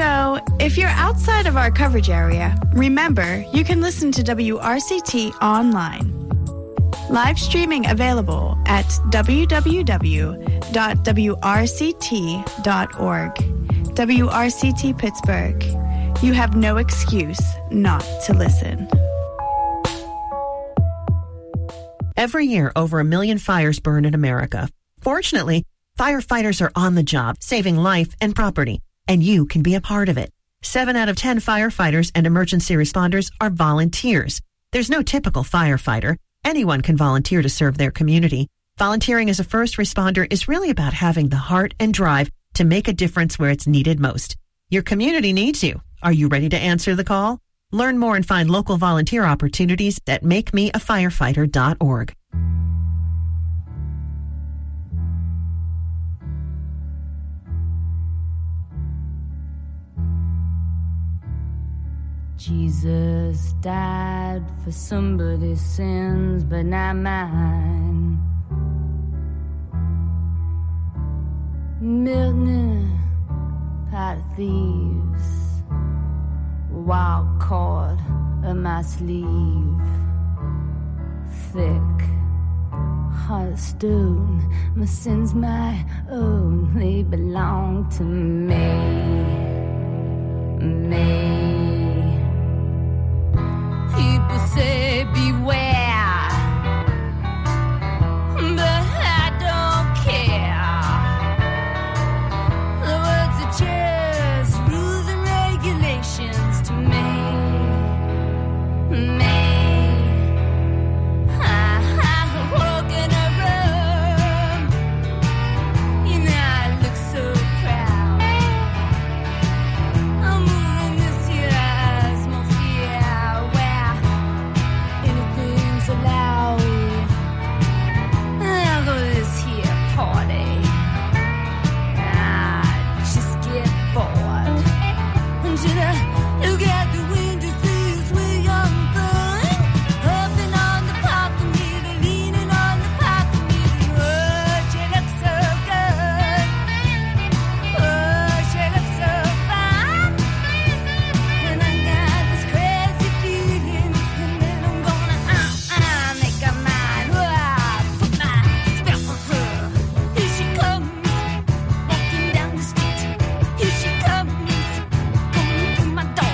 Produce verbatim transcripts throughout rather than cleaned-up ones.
So, if you're outside of our coverage area, remember you can listen to W R C T online. Live streaming available at w w w dot w r c t dot org. W R C T Pittsburgh. You have no excuse not to listen. Every year, over a million fires burn in America. Fortunately, firefighters are on the job, saving life and property, and you can be a part of it. Seven out of ten firefighters and emergency responders are volunteers. There's no typical firefighter. Anyone can volunteer to serve their community. Volunteering as a first responder is really about having the heart and drive to make a difference where it's needed most. Your community needs you. Are you ready to answer the call? Learn more and find local volunteer opportunities at make me a firefighter dot org. Jesus died for somebody's sins, but not mine. Milton, pot of thieves, wild cord of my sleeve, thick heart of stone. My sins my own, they belong to me, me. People say beware, but I don't care. The words are just rules and regulations to me, me. I, I walk in a room, you know I look so proud. I'm moving this here small fear where anything's allowed. I'll go to this here party. I just get bored. And should I look out the window, see a sweet young thing hopping on the parking meter, leaning on the parking meter. Oh, she looks so good. Oh, she looks so fine. And I got this crazy feeling, and then I'm gonna uh, uh, make her mine. Oh, put my spell on her. Here she comes, walking down the street. Here she comes, going through my door.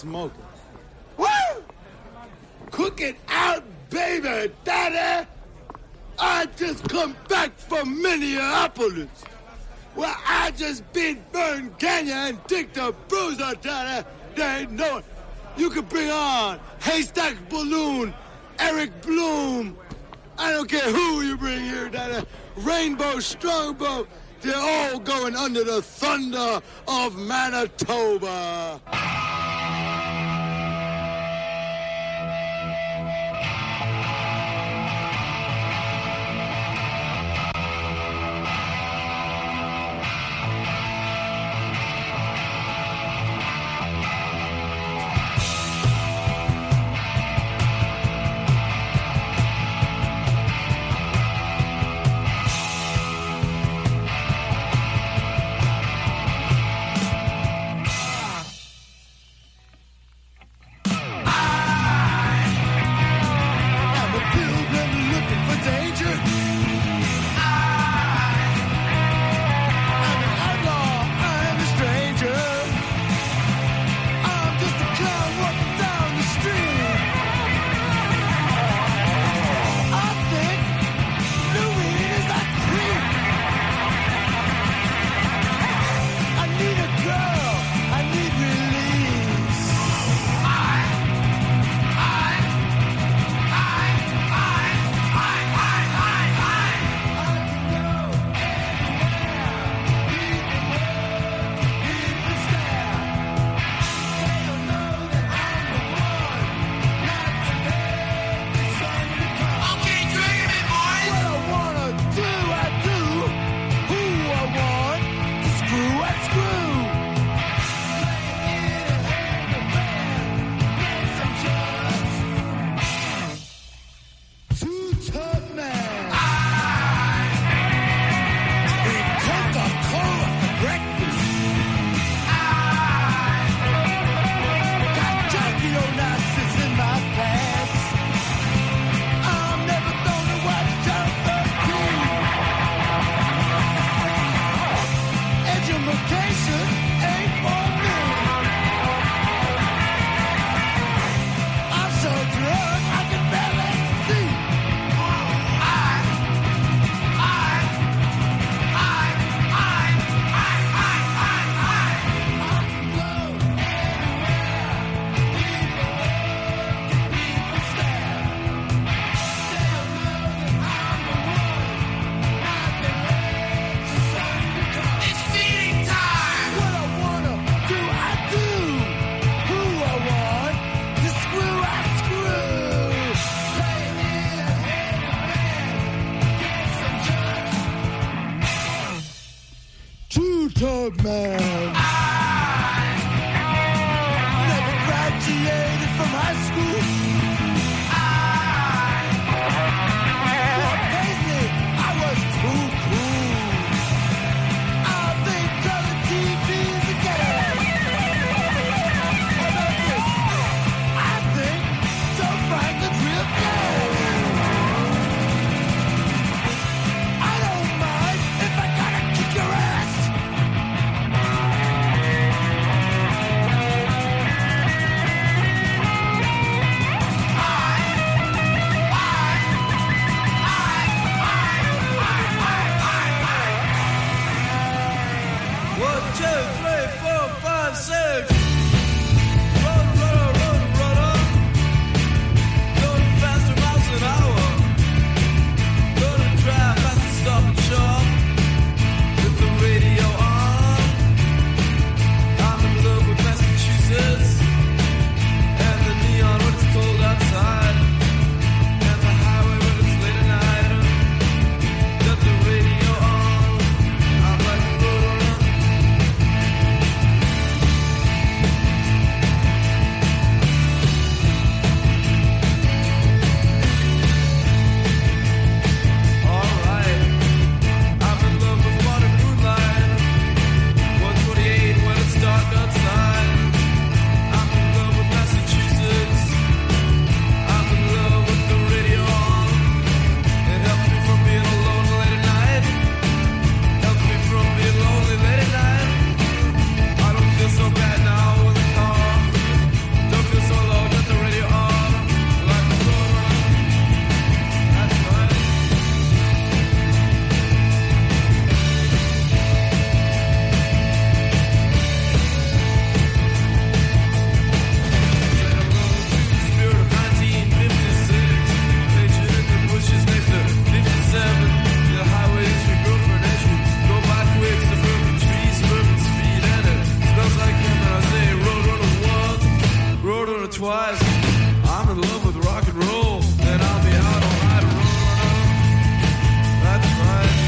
smoking. Woo! Cook it out, baby, daddy! I just come back from Minneapolis, where I just beat Vern Gagne and Dick the Bruiser, daddy. They ain't know it. You can bring on Haystack Balloon, Eric Bloom. I don't care who you bring here, daddy. Rainbow Strongbow. They're all going under the thunder of Manitoba. twice. I'm in love with rock and roll, and I'll be out all night rolling. That's right.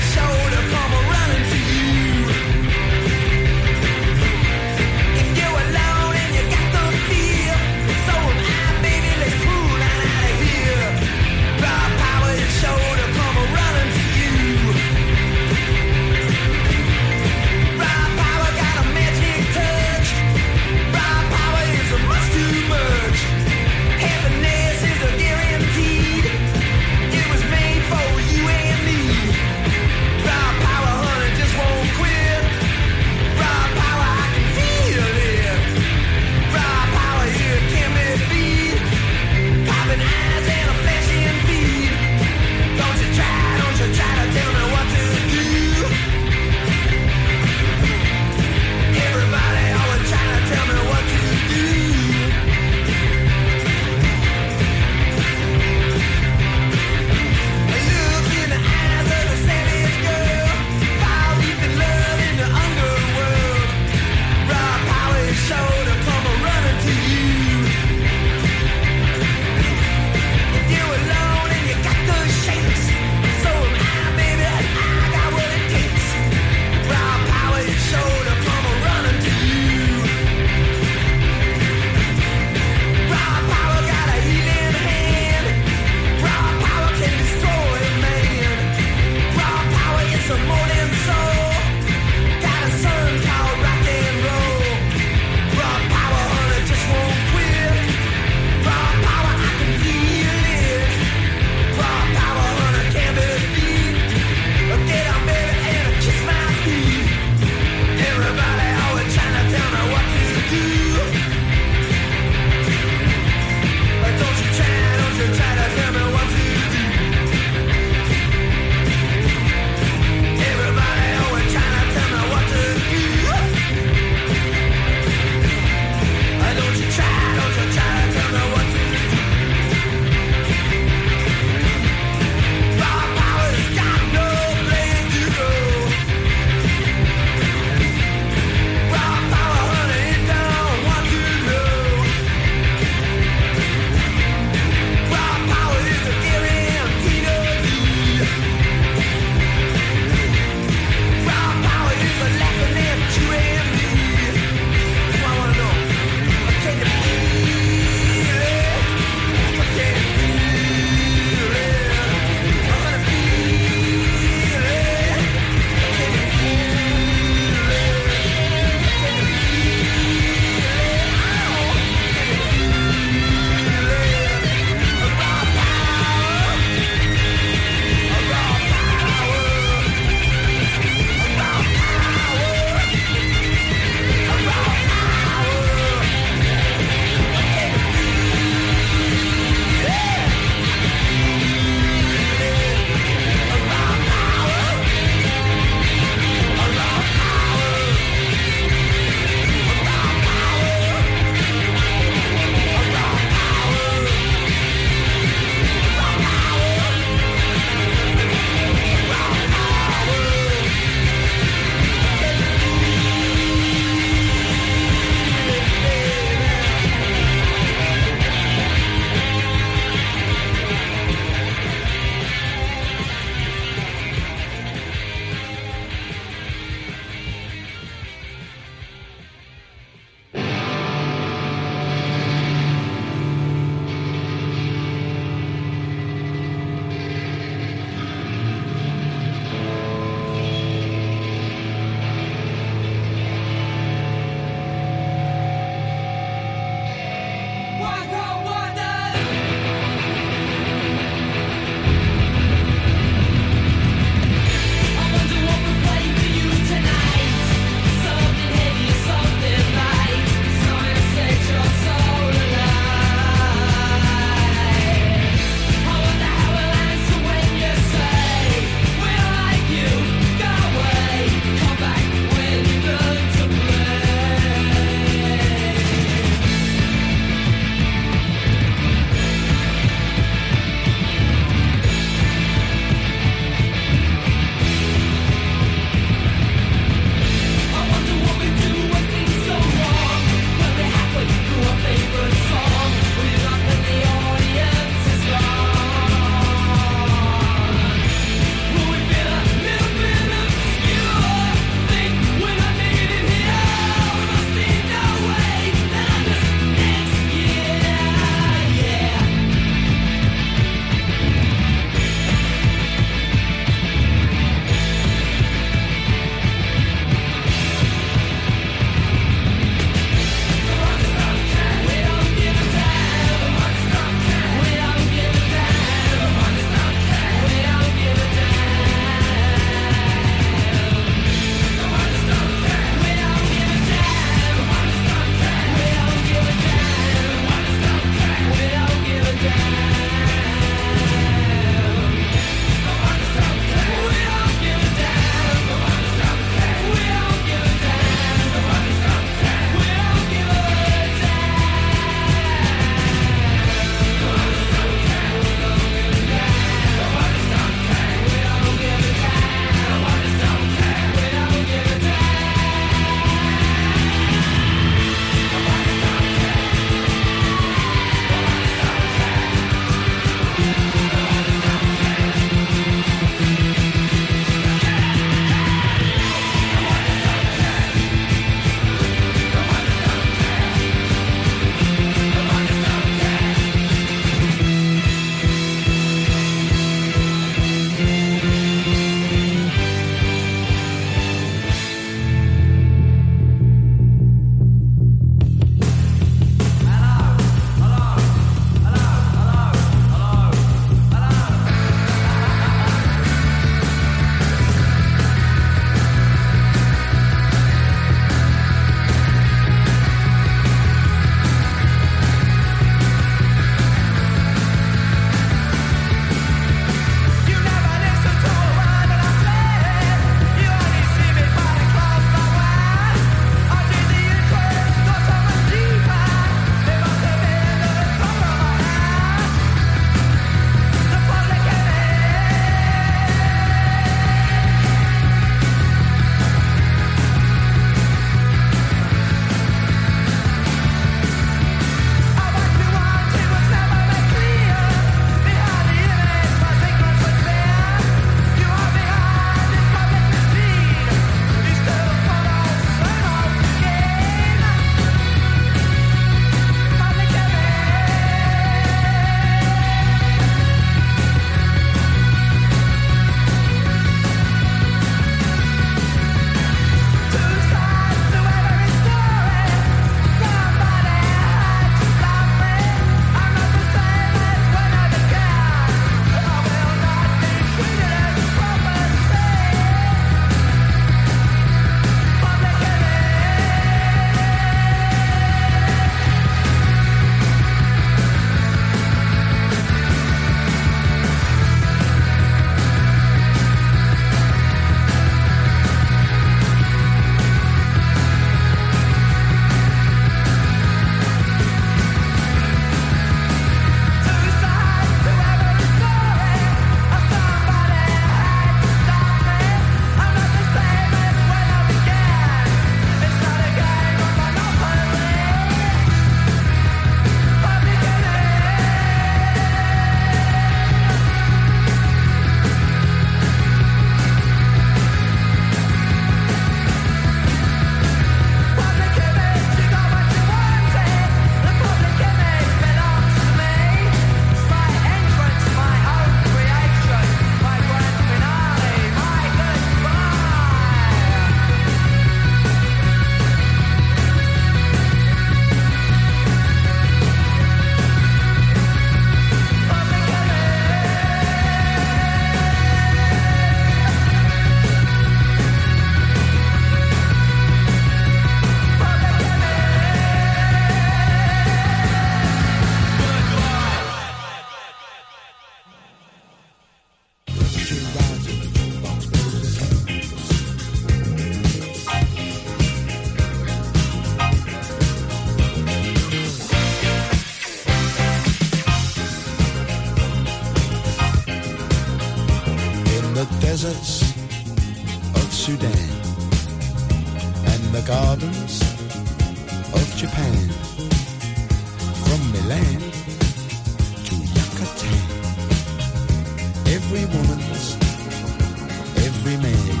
deserts of Sudan and the gardens of Japan, from Milan to Yucatan. Every woman's, every man.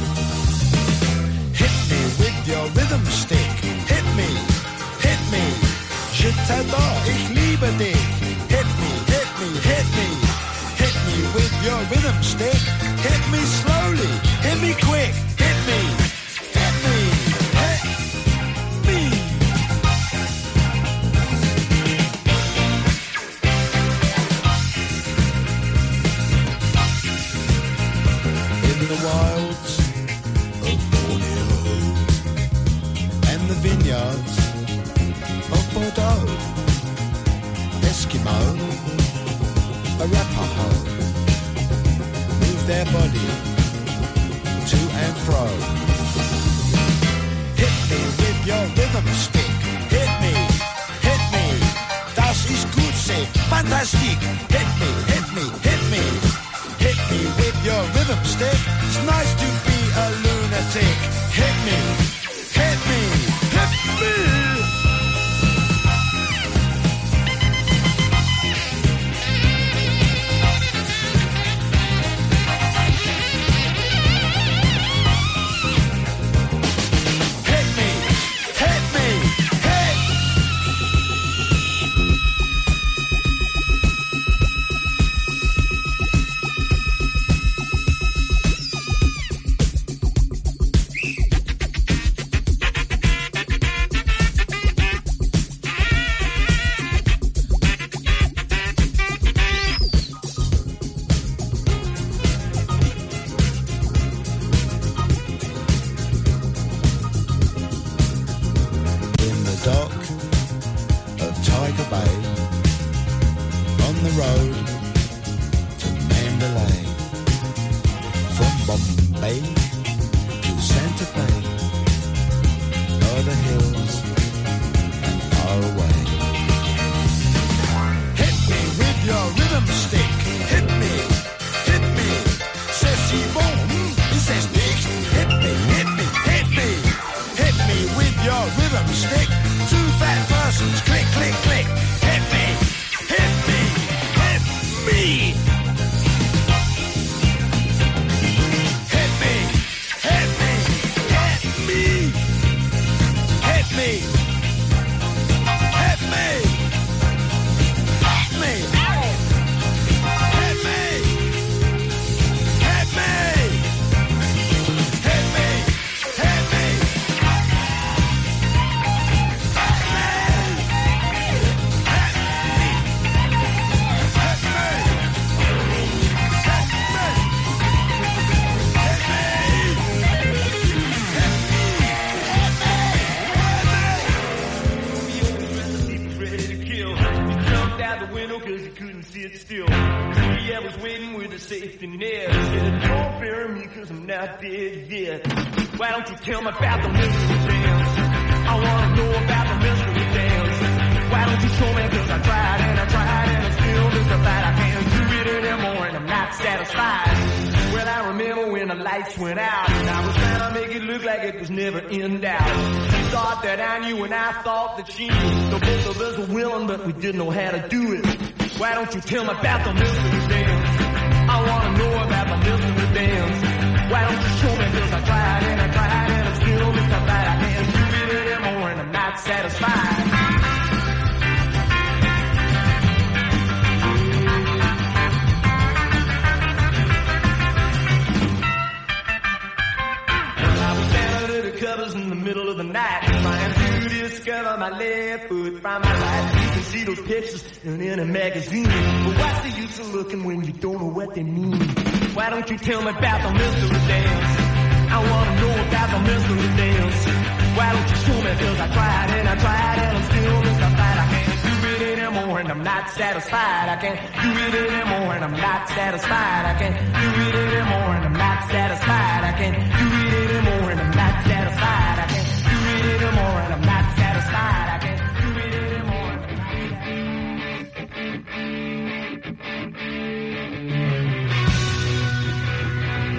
Hit me with your rhythm stick. Hit me, hit me. Je t'adore, ich liebe dich. Hit me, hit me, hit me. Hit me with your rhythm stick. Hit me slowly, hit me quick. Hit me, hit me, hit me. In the wilds of Borneo and the vineyards of Bordeaux, Eskimo, Arapaho, move their body to and fro. Hit me with your rhythm stick. Hit me, hit me. Das ist gut, say fantastic. Hit me, hit me, hit me. Hit me with your rhythm stick. It's nice to be a lunatic. Hit me, hit me, hit me. Tell me about the mystery dance. I wanna know about the mystery dance. Why don't you show me? Cause I tried and I tried and I still mystified. I can't do it anymore and I'm not satisfied. Well, I remember when the lights went out and I was trying to make it look like it was never in doubt. She thought that I knew and I thought that she knew. So both of us were willing but we didn't know how to do it. Why don't you tell me about the mystery dance? I wanna know about the mystery dance. Why don't you show me? Cause I tried and I tried and I'm still mystified. I can't do it anymore and I'm not satisfied. Well, I was down under the covers in the middle of the night, trying to discover my left foot from my right. You can see those pictures in a magazine, but what's the use of looking when you don't know what they mean? Why don't you tell me about the mystery dance? I wanna know about the mystery dance. Why don't you show me? Cause I tried and I tried and I'm still mystified. I can't do it anymore and I'm not satisfied. I can't do it anymore and I'm not satisfied. I can't do it anymore and I'm not satisfied. I can't do it anymore and I'm not satisfied. I can't do it anymore and I'm not satisfied. I can't do it anymore and I'm not satisfied.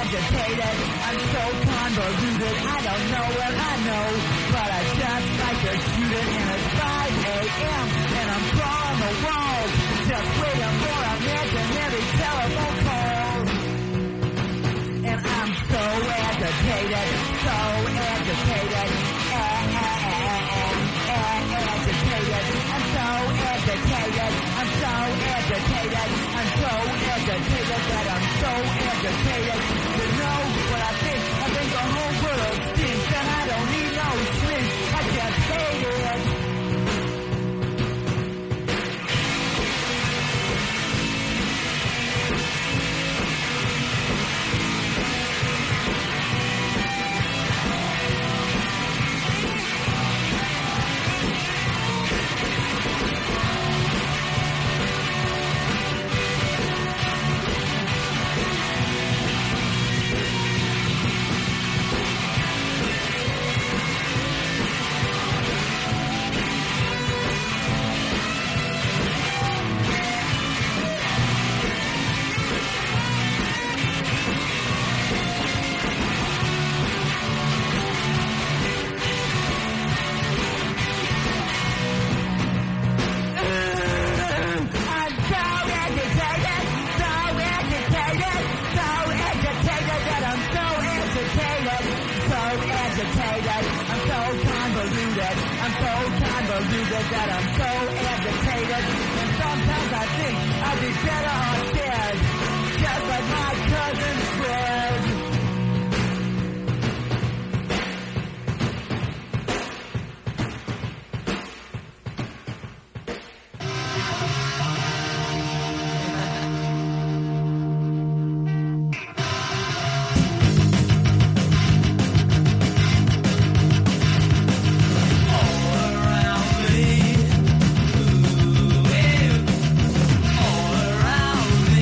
agitated, I'm so convoluted, I don't know what I know, but I just like to shoot it, and it's five a.m. and I'm crawling the walls, just waiting for imaginary telephone calls. And I'm so agitated, so agitated, a- a- a- a- a- agitated, I'm so agitated, I'm so agitated, I'm so agitated that I'm so agitated. You know what I think? I think the whole world stinks, and I don't need no shrink. I just hate it. That I'm so agitated, and sometimes I think I'd be better off dead, just like my cousin Fred. All around me,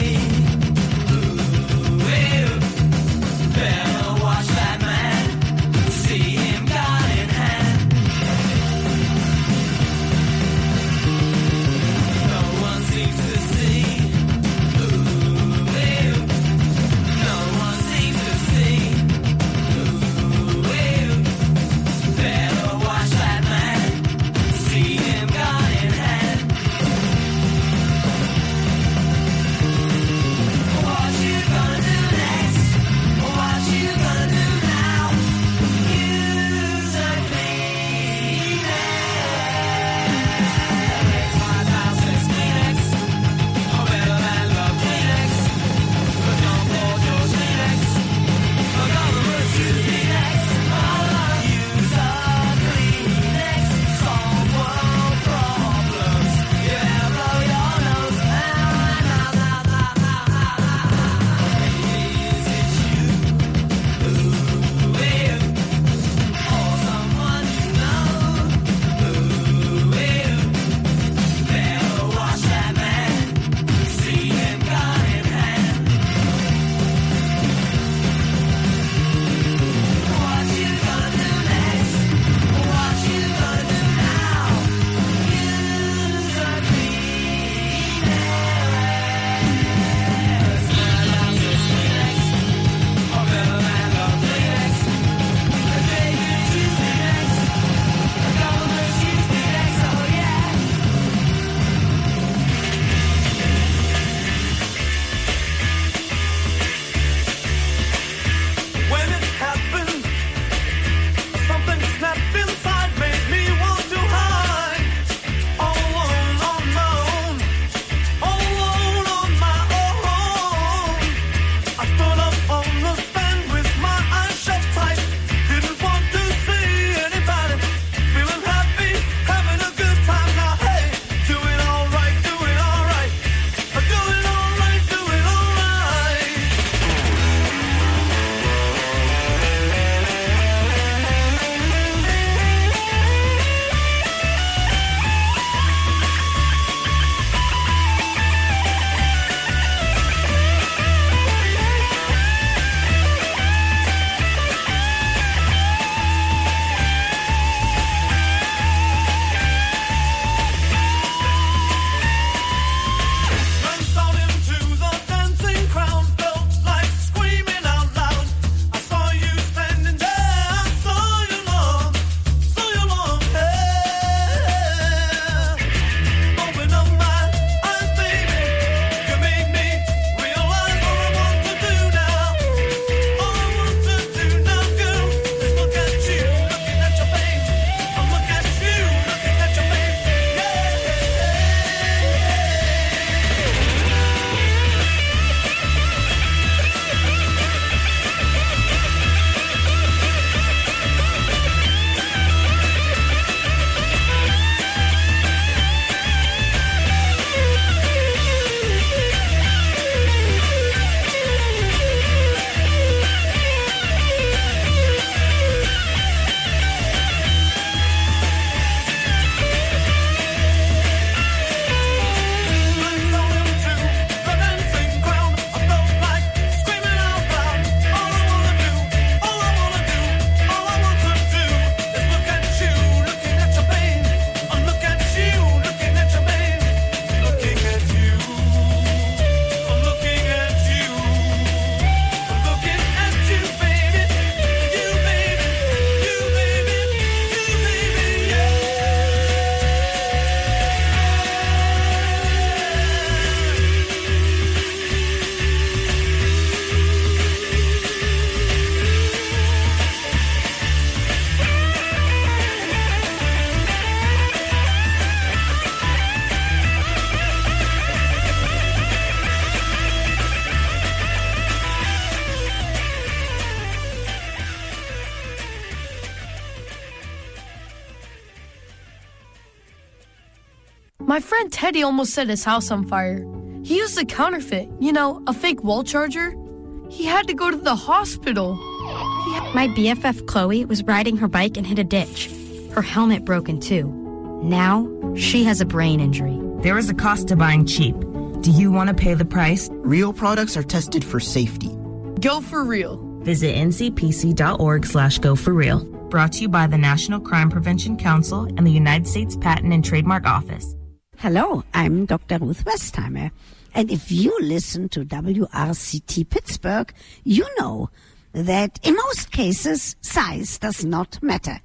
My friend Teddy almost set his house on fire. He used a counterfeit, you know, a fake wall charger. He had to go to the hospital. My B F F Chloe was riding her bike and hit a ditch. Her helmet broke in two. Now, she has a brain injury. There is a cost to buying cheap. Do you want to pay the price? Real products are tested for safety. Go for real. Visit ncpc.org slash go for real. Brought to you by the National Crime Prevention Council and the United States Patent and Trademark Office. Hello, I'm Doctor Ruth Westheimer. And if you listen to W R C T Pittsburgh, you know that in most cases, size does not matter.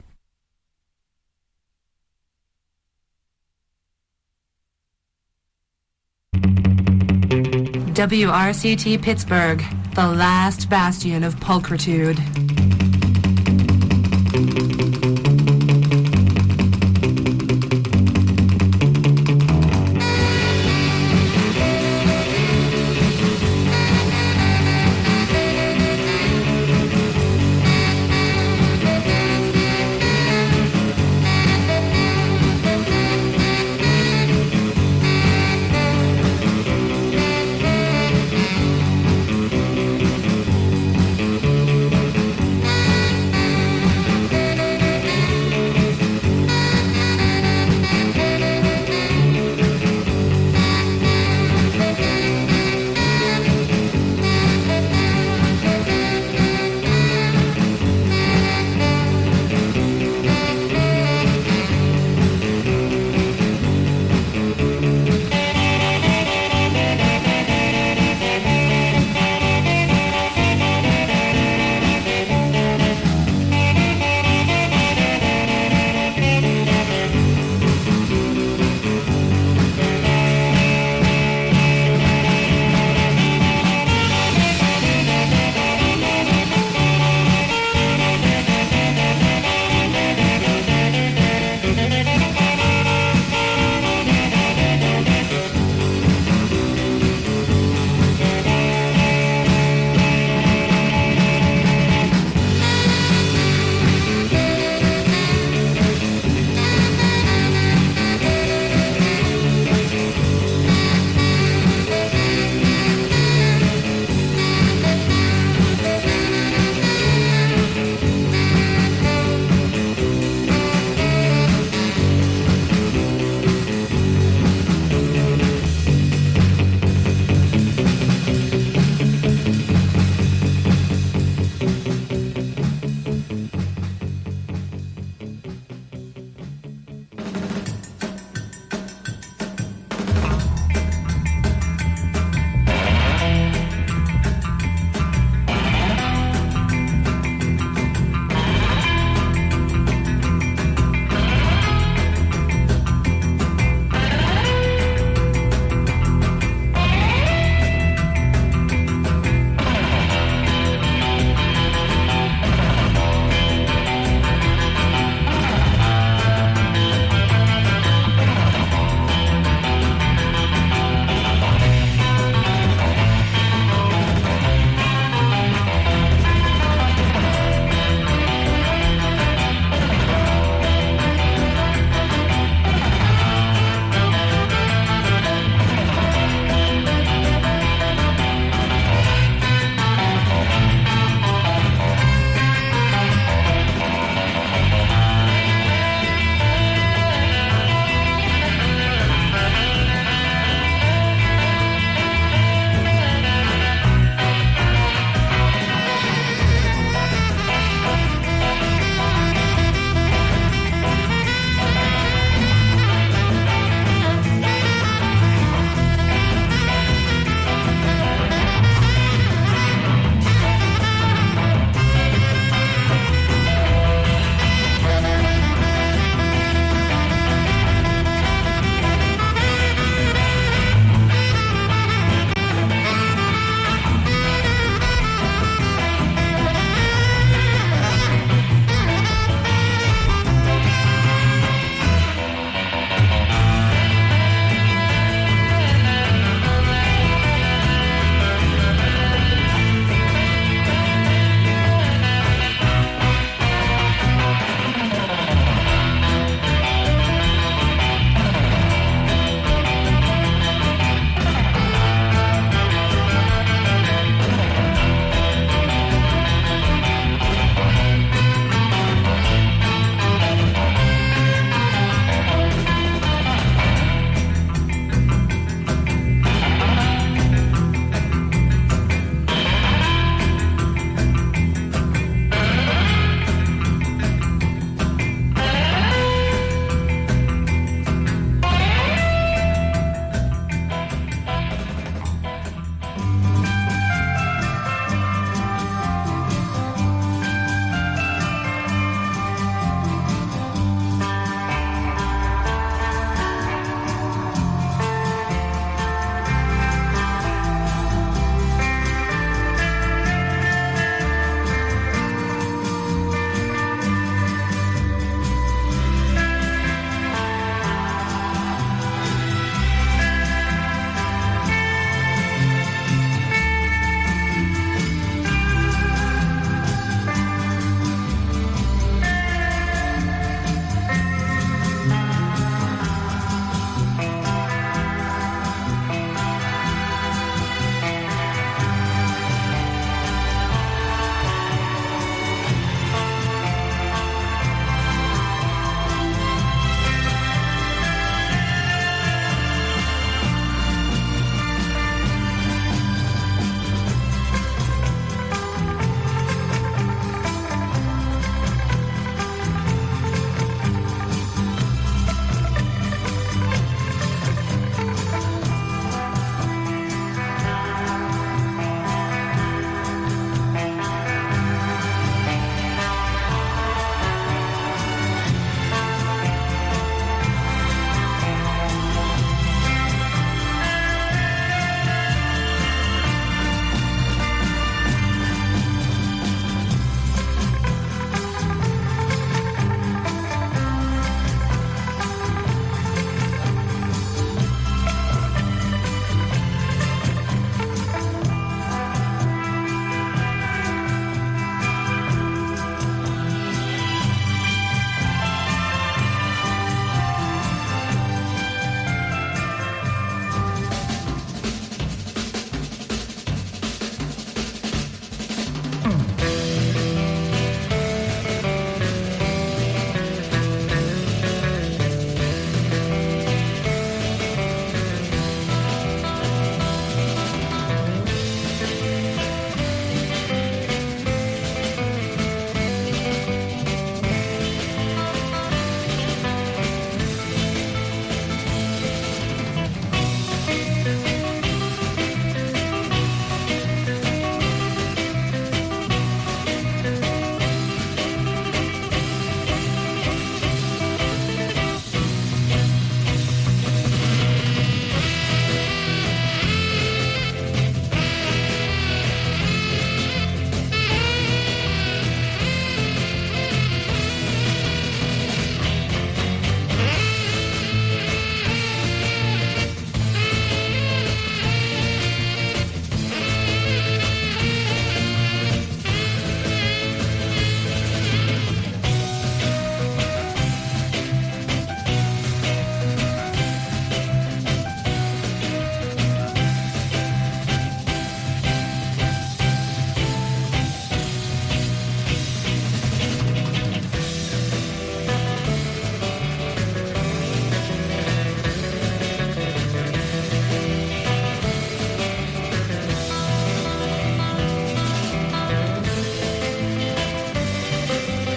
W R C T Pittsburgh, the last bastion of pulchritude.